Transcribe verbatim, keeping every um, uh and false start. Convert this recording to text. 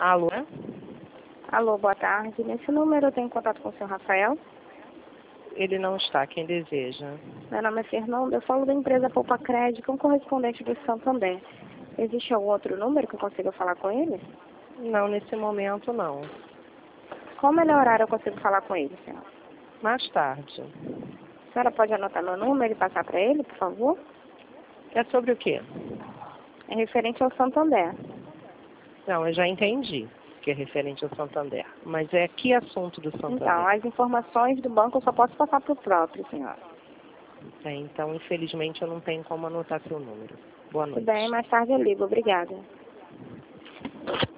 Alô? Alô, boa tarde. Nesse número eu tenho contato com o senhor Rafael. Ele não está. Quem deseja? Meu nome é Fernanda, eu falo da empresa Poupa Crédito, um correspondente do Santander. Existe algum outro número que eu consiga falar com ele? Não, nesse momento não. Qual o melhor horário eu consigo falar com ele, senhor? Mais tarde. A senhora pode anotar meu número e passar para ele, por favor? É sobre o quê? É referente ao Santander. Não, eu já entendi que é referente ao Santander. Mas é que assunto do Santander? Então, as informações do banco eu só posso passar para o próprio, senhor. É, então, infelizmente, eu não tenho como anotar seu número. Boa Tudo noite. bem, mais tarde eu ligo. Obrigada.